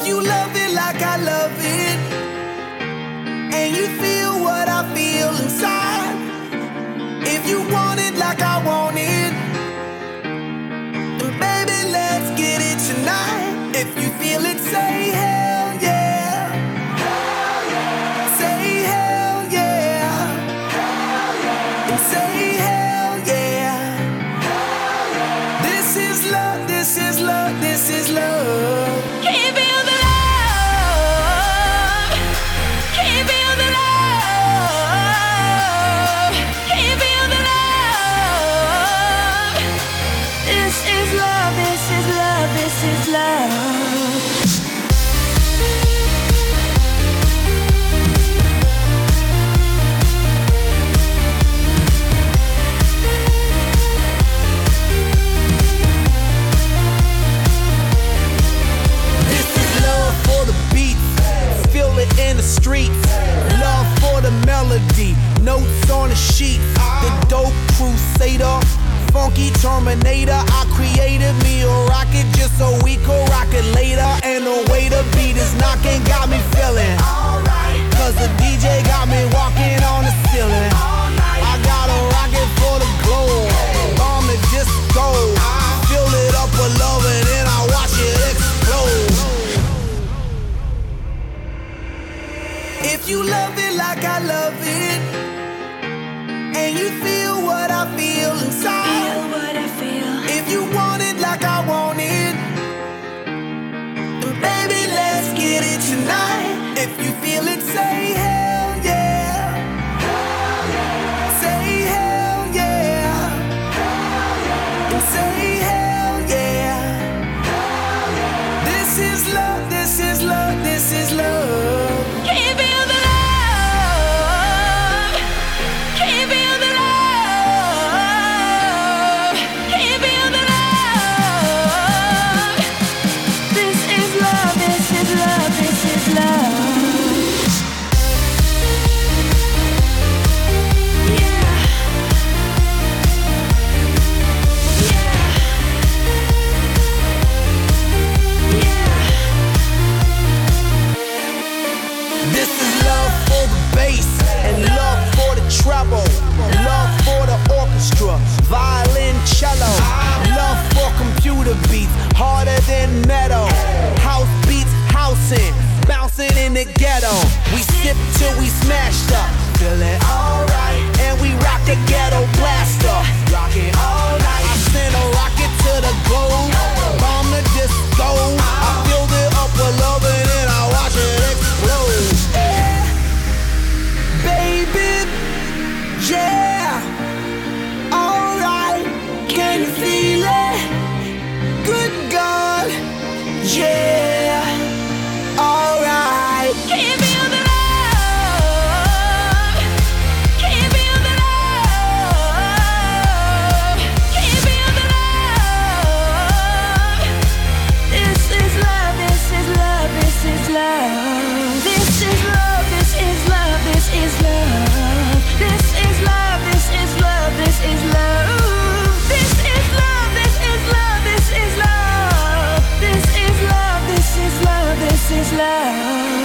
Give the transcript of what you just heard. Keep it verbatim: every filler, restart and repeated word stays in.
If you love it like I love it, and you feel what I feel inside, if you want it like I want it, then baby, let's get it tonight. If you feel it, say hell yeah. Hell yeah. Say hell yeah. Hell yeah. And say hell yeah. Hell yeah. This is love, this is love, this is love. Can you feel the love? Can you feel the love? Can you feel the love? This is love, this is love, this is love. In the streets, love for the melody, notes on the sheet, the dope crusader, funky terminator. I created me a rocket just so we could rock it later. And the way the beat is knocking got me feeling alright, cause the D J got me walking on the ceiling. I got a rocket for the globe, bomb the disco, fill it up with love and then I watch it explode. If you love it like I love it, and you feel what I feel inside, Feel what I feel. if you want it like I want it, then baby, let's get it tonight. If you feel it, say hell yeah. Hell yeah. Say hell yeah. Hell yeah. And say hell yeah. Hell yeah. This is love, this is love, this is love. Can you feel the love? Can you feel the love? Can you feel the love? This is love, this is love, this is love. Yeah. Yeah. Yeah. This is love for the bass and love for the treble, love for the orchestra, violin, cello, love for computer beats, harder than metal, house beats, housing, bouncing in the ghetto. We sip till we smashed up, feeling alright, and we rock the ghetto blaster, rocking all night. I send a rocket to the globe, bomb the disco, I filled it up with love and then I watch it explode. Baby, yeah, alright, can you feel it? Good God, yeah, alright. Can you feel the love? Can you feel the love? Can you feel the love? This is love, this is love, this is love. This is love, this is love, this is love. This is love, this is love, this is love. This is love, this is love, this is love. This is love, this is love, this is love.